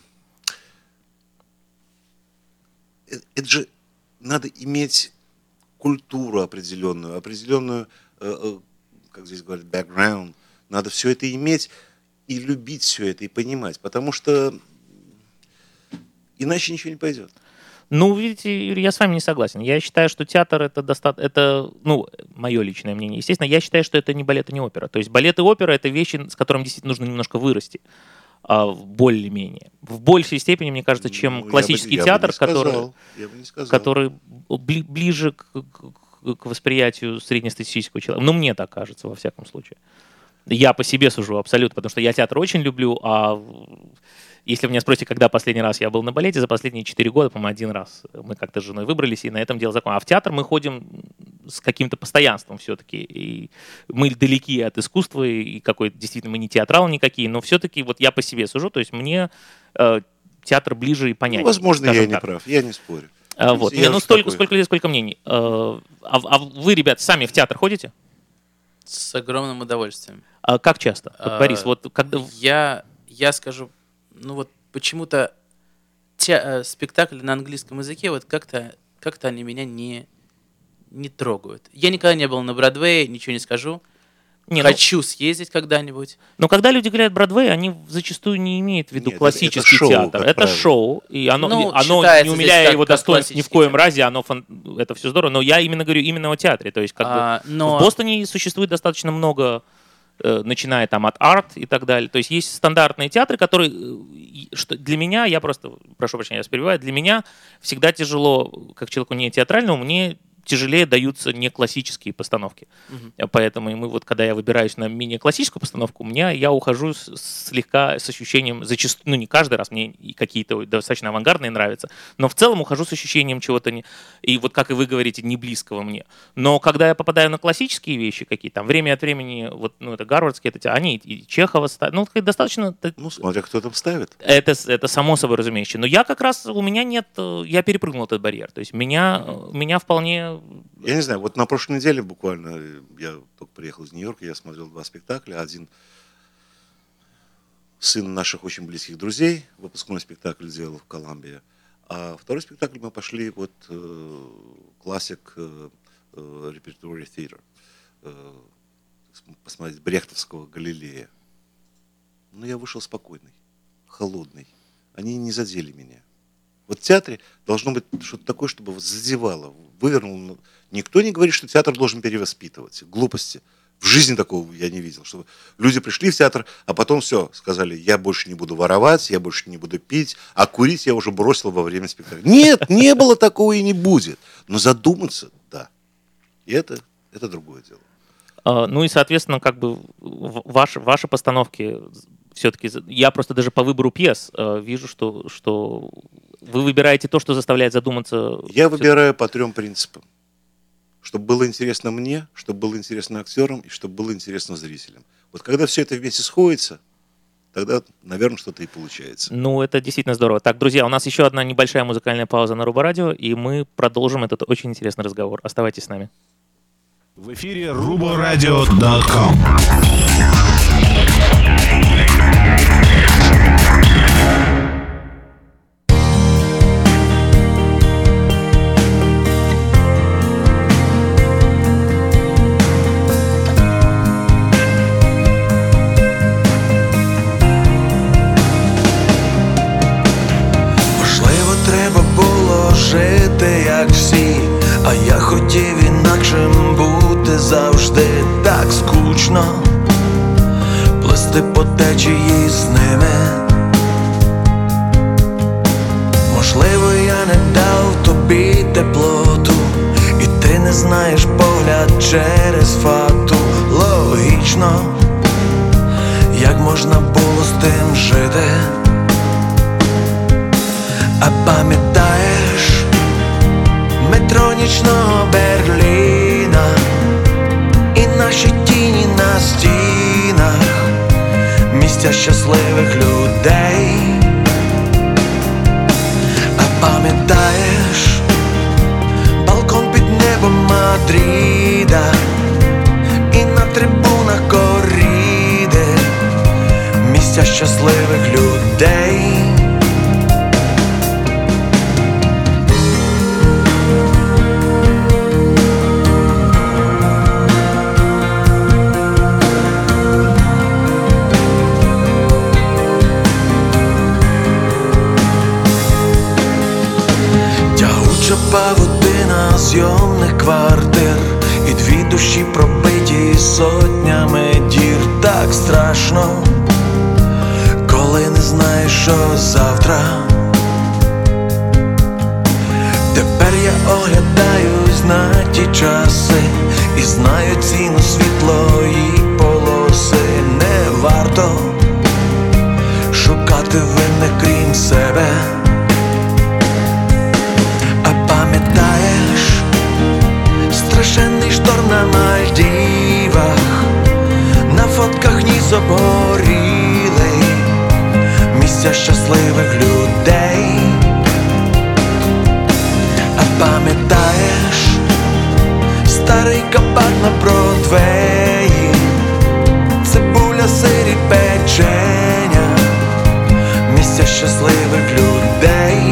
э, Это же надо иметь культуру определенную, определенную, э, э, как здесь говорят, background. Надо все это иметь и любить все это, и понимать, потому что иначе ничего не пойдет. Ну, видите, Юрий, я с вами не согласен. Я считаю, что театр это достаточно, это, ну, мое личное мнение. Естественно, я считаю, что это не балет и не опера. То есть балет и опера это вещи, с которыми действительно нужно немножко вырасти, а, более-менее. В большей степени, мне кажется, чем Ну, я бы- классический я бы театр, не сказал, который, я бы не сказал. который бли- ближе к, к- к восприятию среднестатистического человека. Ну, мне так кажется, во всяком случае. Я по себе сужу абсолютно, потому что я театр очень люблю, а если вы меня спросите, когда последний раз я был на балете, за последние четыре года, по-моему, один раз мы как-то с женой выбрались, и на этом дело закончилось. А в театр мы ходим с каким-то постоянством все-таки. И мы далеки от искусства, и какой-то действительно мы не театралы никакие, но все-таки вот я по себе сужу, то есть мне э, театр ближе и понятнее. Ну, возможно, я скажем не так. прав, я не спорю. А, вот. Я Не, ну уж столько, такой. сколько людей, сколько мнений. Э, а, а вы, ребят, сами в театр ходите? С огромным удовольствием. А как часто? Вот, А, Борис, вот когда... Я, я скажу, ну вот почему-то те, э, спектакли на английском языке, вот как-то как-то они меня не, не трогают. Я никогда не был на Бродвее, ничего не скажу. Не, ну- Хочу съездить когда-нибудь. Но когда люди говорят Бродвей, они зачастую не имеют в виду Нет, это- классический это шоу, театр. как Это правило. шоу, и оно, Ну, и оно считается не здесь умиляя как- его как достоинств ни в классический коем театр. разе, оно фан- это все здорово. Но я именно говорю именно о театре. То есть как А, бы но- в Бостоне существует достаточно много, э, начиная там от арт и так далее. То есть есть стандартные театры, которые, э, и- что для меня, я просто, прошу прощения, я вас перебиваю, для меня всегда тяжело, как человеку не театральному, мне тяжелее даются не классические постановки. Мгм. Поэтому и мы вот, когда я выбираюсь на менее классическую постановку, у меня я ухожу с- слегка с ощущением, зачастую, ну не каждый раз, мне и какие-то достаточно авангардные нравятся, но в целом ухожу с ощущением чего-то, не, и вот как и вы говорите, не близкого мне. Но когда я попадаю на классические вещи какие-то, там время от времени, вот, ну это гарвардские, это, те- они и Чехова ставят, ну это достаточно... Ну, смотря кто там ставит. Это, с- это само собой разумеется. Но я как раз, у меня нет, э, я перепрыгнул этот барьер. То есть меня, э, меня вполне... Я не знаю, вот на прошлой неделе буквально, э, я только приехал из Нью-Йорка, я смотрел два спектакля. Один сын наших очень близких друзей, выпускной спектакль делал в Колумбии. А второй спектакль мы пошли, вот, э, классик э, э, репертуари театр, э, посмотреть Брехтовского «Галилея». Но я вышел спокойный, холодный. Они не задели меня. Вот в театре должно быть что-то такое, чтобы вот задевало, вывернуло. Никто не говорит, что театр должен перевоспитывать. Глупости. В жизни такого я не видел. Чтобы люди пришли в театр, а потом все, сказали, я больше не буду воровать, я больше не буду пить, а курить я уже бросил во время спектакля. Нет, не было такого и не будет. Но задуматься, да. И это, это другое дело. А, Ну и, соответственно, как бы в- ваши, ваши постановки все-таки я просто даже по выбору пьес э, вижу, что, что вы выбираете то, что заставляет задуматься. Я выбираю по трем принципам. Чтобы было интересно мне, чтобы было интересно актерам и чтобы было интересно зрителям. Вот когда все это вместе сходится, тогда, наверное, что-то и получается. Ну, это действительно здорово. Так, друзья, у нас еще одна небольшая музыкальная пауза на Рубо-радио, и мы продолжим этот очень интересный разговор. Оставайтесь с нами. В эфире рубо радио точка ком. Жити, як всі, а я хотів інакшим бути завжди. Так скучно плисти по течії з ними. Можливо, я не дав тобі теплоту, і ти не знаєш погляд через фату. Логічно, як можна було з тим жити. А пам'ятаєш метро нічного Берліна і наші тіні на стінах, місця щасливих людей. А пам'ятаєш балкон під небом Мадріда і на трибунах коріди, місця щасливих людей. Павутина зйомних квартир і дві душі пробиті сотнями дір. Так страшно, коли не знаєш, що завтра. Тепер я оглядаюсь на ті часи і знаю ціну світлої полоси. Не варто шукати винних крім себе. Пам'ятаєш страшенний шторм на Мальдівах, на фотках ніс обгорілий, місця щасливих людей. А пам'ятаєш старий кабак на Бродвеї, цибуля, сир і печеня, місця щасливих людей.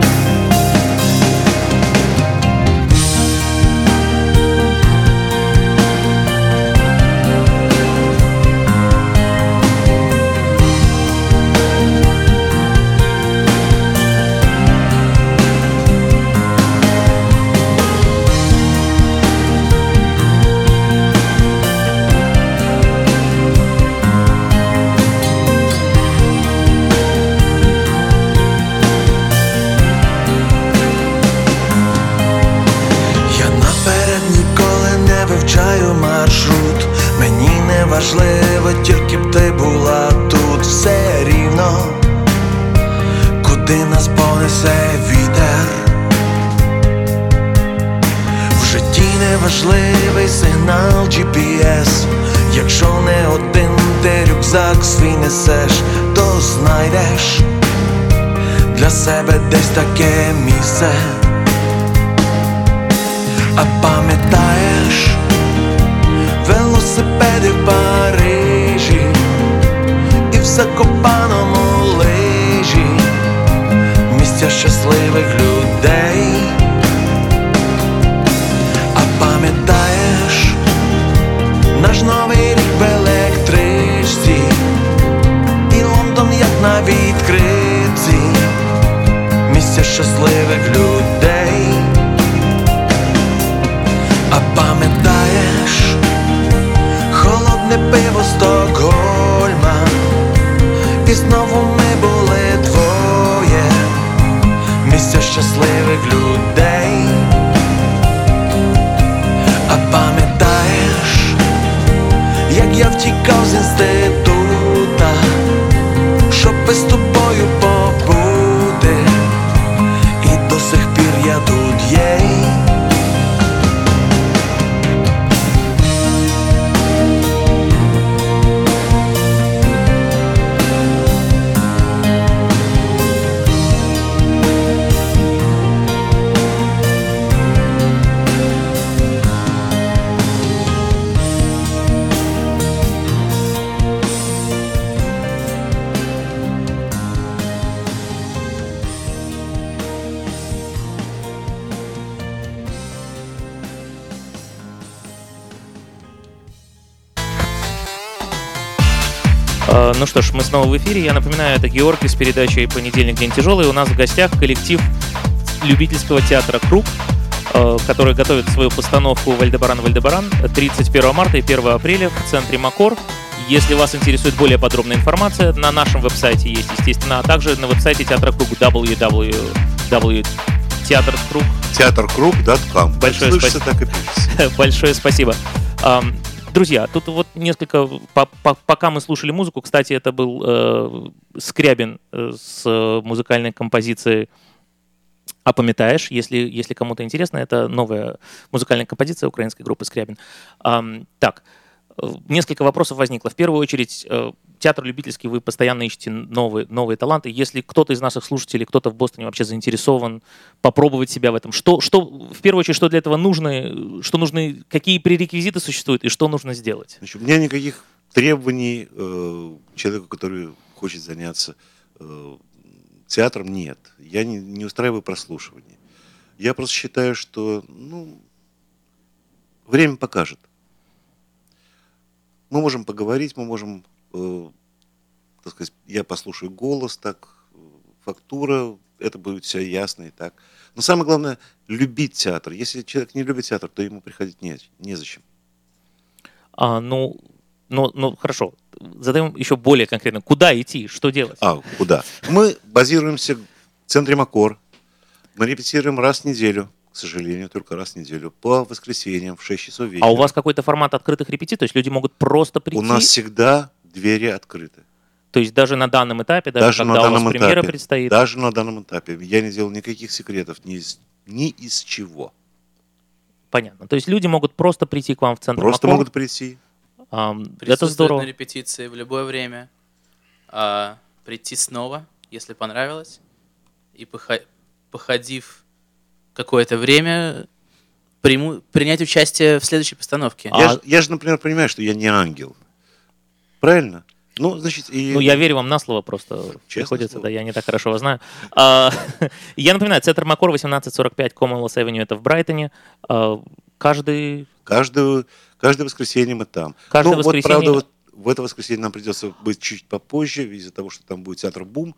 Маршрут, мені не важливо, тільки б ти була тут. Все рівно, куди нас понесе вітер. В житті не важливий сигнал джі пі ес. Якщо не один ти рюкзак свій несеш, то знайдеш для себе десь таке місце. А пам'ятаєш велосипеди в Парижі і в Закопаному лижі, місця щасливих людей. А пам'ятаєш наш новий рік в електричці і Лондон як на відкритці, місця щасливих людей. А пам'ятаєш холодне пиво Стокгольма, і знову ми були двоє, місця щасливих людей. А пам'ятаєш, як я втікав з інститута Э, ну что ж, мы снова в эфире. Я напоминаю, это Георгий с передачей «Понедельник. День тяжелый». У нас в гостях коллектив любительского театра «Круг», э, который готовит свою постановку «Вальдебаран-Вальдебаран» тридцать первого марта и первого апреля в центре МАКОР. Если вас интересует более подробная информация, на нашем веб-сайте есть, естественно, а также на веб-сайте театра «Круг» дабл ю дабл ю дабл ю точка театр круг театр круг точка ком. Большое Слышится, спасибо. так и пишется. Большое спасибо. Ам, Друзья, тут вот несколько, по- по- пока мы слушали музыку, кстати, это был э, Скрябин э, с э, музыкальной композицией «А памятаешь?», если, если кому-то интересно, это новая музыкальная композиция украинской группы Скрябин. Ам, так, э, несколько вопросов возникло. В первую очередь, э, театр любительский, вы постоянно ищете новые, новые таланты. Если кто-то из наших слушателей, кто-то в Бостоне вообще заинтересован попробовать себя в этом, что, что в первую очередь, что для этого нужно, что нужны, какие пререквизиты существуют и что нужно сделать? Значит, у меня никаких требований э, к человеку, который хочет заняться э, театром, нет. Я не, не устраиваю прослушивание. Я просто считаю, что ну, время покажет. Мы можем поговорить, мы можем, э, так сказать, я послушаю голос, так, фактура, это будет все ясно и так. Но самое главное, любить театр. Если человек не любит театр, то ему приходить не, незачем. А, ну, ну, ну, хорошо. Задаем еще более конкретно. Куда идти? Что делать? А, куда? Мы базируемся в центре МАКОР. Мы репетируем раз в неделю, к сожалению, только раз в неделю, по воскресеньям в шесть часов вечера. А у вас какой-то формат открытых репетиций? То есть люди могут просто прийти? У нас всегда двери открыты. То есть даже на данном этапе, даже, Даже когда на у вас данном премьера этапе, предстоит? даже на данном этапе. Я не делал никаких секретов, ни из, ни из чего. Понятно. То есть люди могут просто прийти к вам в центр Просто МАКОР? могут прийти. Ам, это Присутствовать здорово. на репетиции в любое время, а, прийти снова, если понравилось, и поха- походив какое-то время, приму- принять участие в следующей постановке. А- Я, ж- я же, например, понимаю, что я не ангел. Правильно? Ну, значит, и... Ну, я верю вам на слово, просто Честное приходится, слово. да, я не так хорошо вас знаю. А, Я напоминаю, центр МАКОР восемнадцать сорок пять Commonwealth Avenue, это в Брайтоне. А, Каждый... Каждое, каждое воскресенье мы там. Каждое ну, воскресенье- вот, правда, вот в это воскресенье нам придется быть чуть попозже, из-за того, что там будет театр «Бум»,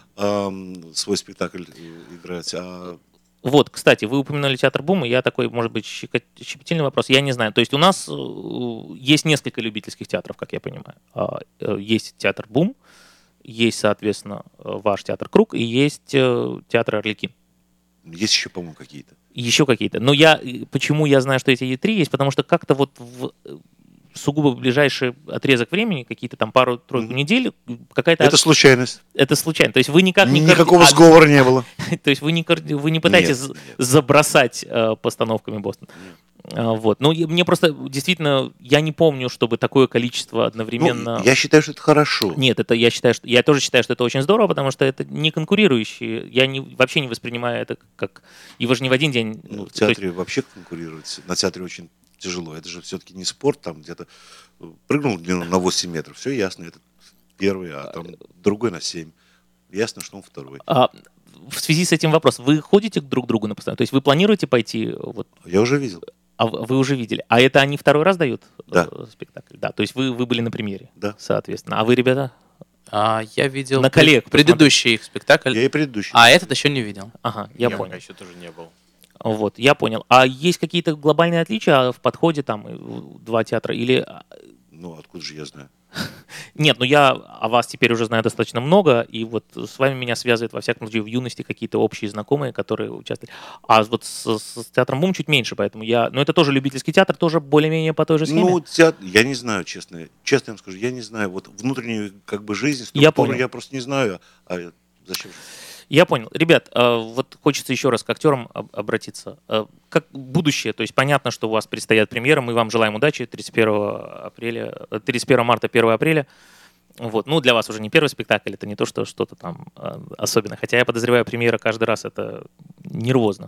эм, свой спектакль э, играть. А Вот, кстати, вы упомянули театр «Бум», и я такой, может быть, щека- щепетильный вопрос. Я не знаю. То есть у нас э, есть несколько любительских театров, как я понимаю. А, э, Есть театр «Бум», есть, соответственно, э, ваш театр «Круг», и есть э, театр «Арлекин». есть еще, по-моему, какие-то. Еще какие-то. Но я, почему я знаю, что эти три есть, потому что как-то вот в сугубо ближайший отрезок времени, какие-то там пару-тройку Мгм. недель, какая-то... Это случайность. это случайно. То есть вы никак не... Никакого коорди- сговора не было. а, То есть вы не, коорди- вы не пытаетесь Нет, з- нет. забросать э, постановками Бостон. А, вот. Ну, и мне просто действительно, я не помню, чтобы такое количество одновременно... Ну, я считаю, что это хорошо. Нет, это я считаю, что я тоже считаю, что это очень здорово, потому что это не конкурирующие. Я не, вообще не воспринимаю это как... И вы же не в один день... Ну, в то есть- театре вообще конкурировать. На театре очень тяжело. Это же все-таки не спорт, там где-то прыгнул в длину на восемь метров. Все ясно, это первый, а там другой на семь. Ясно, что он второй. А, в связи с этим вопрос. Вы ходите друг к другу на постоянно? То есть вы планируете пойти... Вот, Я уже видел. а в- вы уже видели. А это они второй раз дают Да. э, спектакль? Да. То есть вы, вы были на премьере? Да. Соответственно. А вы, ребята? А, я видел На пред- коллег предыдущий их спектакль, Я и предыдущий. а этот еще не видел. Ага, я Я понял. пока еще тоже не был. Вот, я понял. А есть какие-то глобальные отличия в подходе там и в два театра? Или... Ну, откуда же я знаю? Нет, ну я о вас теперь уже знаю достаточно много, и вот с вами меня связывает, во всяком случае, в юности какие-то общие знакомые, которые участвовали. А вот с, с театром «Бум» чуть меньше, поэтому я... Но это тоже любительский театр, тоже более-менее по той же схеме? Ну, театр, я не знаю, честно. Честно вам скажу, я не знаю. Вот внутреннюю как бы жизнь, структуру Я понял. я просто не знаю. А зачем же? Я понял. Ребят, э, вот хочется еще раз к актерам об- обратиться. Э, Как будущее, то есть понятно, что у вас предстоят премьеры, мы вам желаем удачи тридцать первого апреля, э, тридцать первого марта, первого апреля. Вот. Ну, для вас уже не первый спектакль, это не то, что что-то там э, особенное. Хотя я подозреваю, премьера каждый раз это нервозно.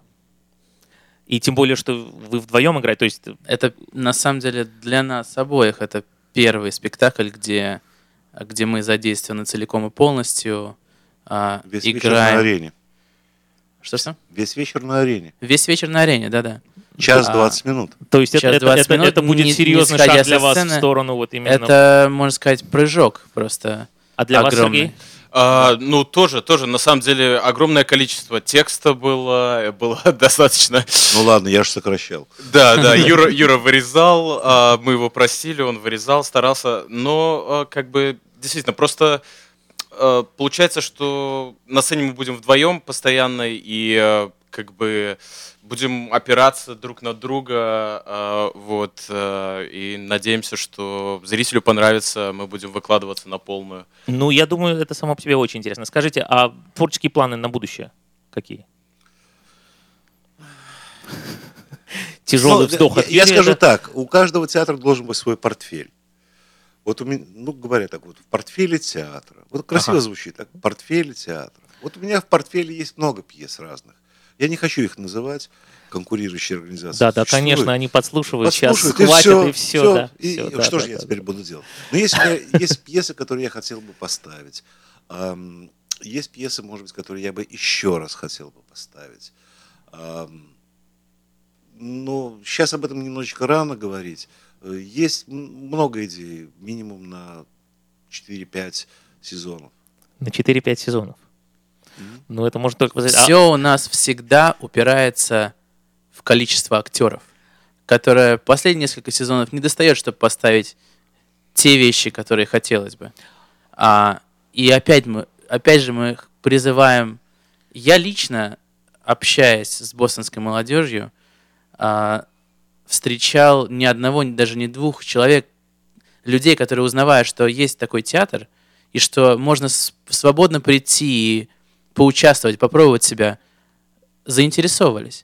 И тем более, что вы вдвоем играете, то есть... Это на самом деле для нас обоих это первый спектакль, где, где мы задействованы целиком и полностью, а, Весь вечер на играем. арене. Что что? Весь вечер на арене. Весь вечер на арене, да-да. Час А, двадцать минут. То есть это, Час это, двадцать это- минут, это будет не- не серьезный сходя шаг со для вас в сцены. сторону вот именно... Это, можно сказать, прыжок просто. А для вас, огромный. Сергей? А, ну, тоже, тоже, на самом деле, огромное количество текста было, было достаточно. Ну ладно, я же сокращал. Да, да, Юра, Юра вырезал, а, мы его просили, он вырезал, старался, но а, как бы действительно просто а, получается, что на сцене мы будем вдвоем постоянно и а, как бы будем опираться друг на друга, а, вот, а, и надеемся, что зрителю понравится, мы будем выкладываться на полную. Ну, я думаю, это само по себе очень интересно. Скажите, а творческие планы на будущее какие? Тяжелый Ну, вздох. я, от я Юрия, скажу да? так, у каждого театра должен быть свой портфель. Вот у меня, ну, говоря так, вот в портфеле театра. Вот красиво Ага. звучит, так, в портфеле театра. Вот у меня в портфеле есть много пьес разных. Я не хочу их называть, конкурирующие организации. Да, да, существуют. конечно, они подслушивают, сейчас Подслушают, схватят, и все, да. И, всё, и да, что да, же я да, теперь да. буду делать? Но есть, у меня есть пьесы, которые я хотел бы поставить. Ам, Есть пьесы, может быть, которые я бы еще раз хотел бы поставить. Ам, Но сейчас об этом немножечко рано говорить. Э, Есть м- много идей, минимум на четыре-пять сезонов. На четыре-пять сезонов. Ну, это может только... А- Все у нас всегда упирается в количество актеров, которое последние несколько сезонов не достает, чтобы поставить те вещи, которые хотелось бы. А, и опять мы, опять же мы призываем... Я лично, общаясь с бостонской молодежью, а, встречал ни одного, ни даже не двух человек, людей, которые, узнавая, что есть такой театр, и что можно с- свободно прийти и поучаствовать, попробовать себя, заинтересовались.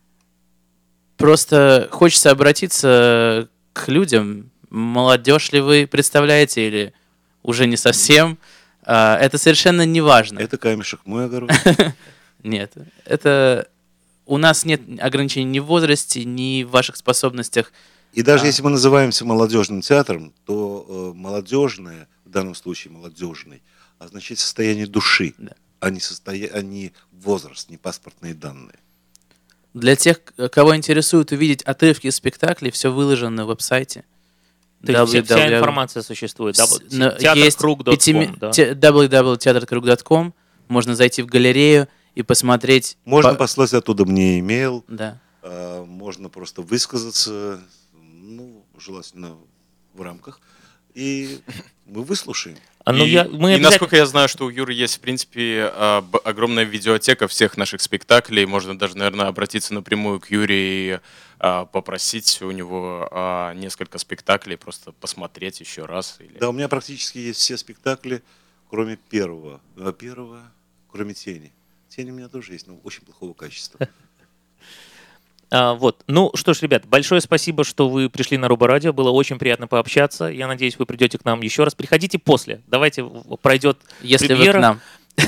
Просто хочется обратиться к людям. Молодежь ли вы представляете или уже не совсем? А, Это совершенно не важно. Это камешек мой огород. Нет, это у нас нет ограничений ни в возрасте, ни в ваших способностях. И даже А. если мы называемся молодежным театром, то э, молодежное, в данном случае молодежный, означает состояние души, Да. а, не состоя... а не возраст, не паспортные данные. Для тех, к- кого интересует увидеть отрывки из спектаклей, все выложено на веб-сайте. То есть вся- вся www. информация существует. С- но есть театр круг точка ком, пятими- да? те- дабл ю дабл ю дабл ю точка театр круг точка ком. Можно зайти в галерею и посмотреть. Можно по- послать оттуда мне имейл, Да. э, можно просто высказаться, ну, желательно в рамках, и мы выслушаем. А, ну, и, я, мы и обязательно- насколько я знаю, что у Юры есть, в принципе, а, б- огромная видеотека всех наших спектаклей. Можно даже, наверное, обратиться напрямую к Юре и а, попросить у него а, несколько спектаклей, просто посмотреть еще раз. Или... Да, у меня практически есть все спектакли, кроме первого. А первого, кроме «Тени». «Тени» у меня тоже есть, но очень плохого качества. А, вот. Ну что ж, ребят, большое спасибо, что вы пришли на Руба Радио. Было очень приятно пообщаться. Я надеюсь, вы придете к нам еще раз. Приходите после. Давайте в- пройдет Если вы премьера. к нам.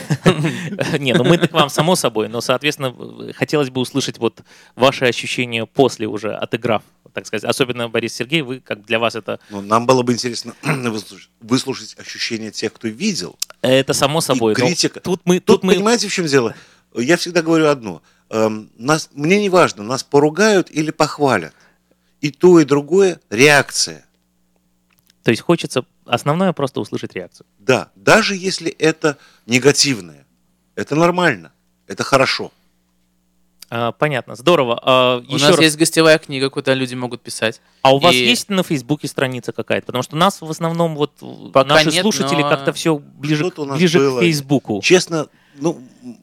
Не, ну мы к вам, само собой. Но, соответственно, хотелось бы услышать вот ваши ощущения после уже, отыграв, так сказать. Особенно, Борис, Сергей, вы, как для вас это... Но нам было бы интересно выслушать, выслушать ощущения тех, кто видел. Это само собой. И но критика. Тут мы... Тут, Тут мы... понимаете, в чем дело? Я всегда говорю одно. Эм, нас, мне не важно, нас поругают или похвалят. И то, и другое – реакция. То есть хочется... Основное просто услышать реакцию. Да, даже если это негативное. Это нормально, это хорошо. А, понятно, здорово. А, У еще нас раз. есть гостевая книга, куда люди могут писать. А у вас И- есть на Фейсбуке страница какая-то? Потому что нас в основном вот Пока наши нет, слушатели но- как-то все ближе, Что-то у нас ближе было. к Фейсбуку. Честно, ну,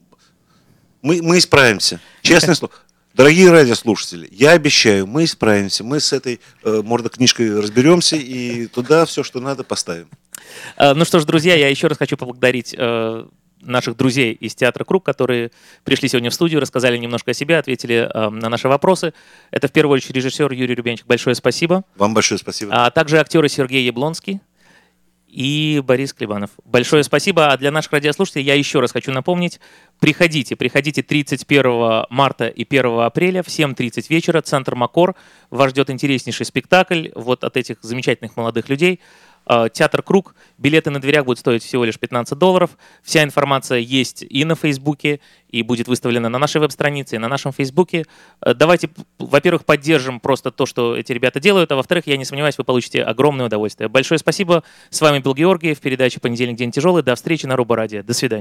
мы, мы исправимся. Честное слово. Дорогие радиослушатели, я обещаю, мы исправимся. Мы с этой э, мордокнижкой разберемся и туда все, что надо, поставим. А, ну что ж, друзья, я еще раз хочу поблагодарить э, наших друзей из Театра Круг, которые пришли сегодня в студию, рассказали немножко о себе, ответили э, на наши вопросы. Это в первую очередь режиссер Юрий Рубенчик. Большое спасибо. Вам большое спасибо. А также актеры Сергей Яблонский и Борис Клебанов. Большое спасибо. А для наших радиослушателей я еще раз хочу напомнить, приходите, приходите тридцать первого марта и первого апреля в семь тридцать вечера, Центр Макор. Вас ждет интереснейший спектакль вот от этих замечательных молодых людей. Э, Театр «Круг». Билеты на дверях будут стоить всего лишь пятнадцать долларов. Вся информация есть и на Фейсбуке, и будет выставлена на нашей веб-странице, и на нашем Фейсбуке. Э, Давайте, п- во-первых, поддержим просто то, что эти ребята делают, а во-вторых, я не сомневаюсь, вы получите огромное удовольствие. Большое спасибо. С вами был Георгий в передаче «Понедельник. День тяжелый». До встречи на Руба Радио. До свидания.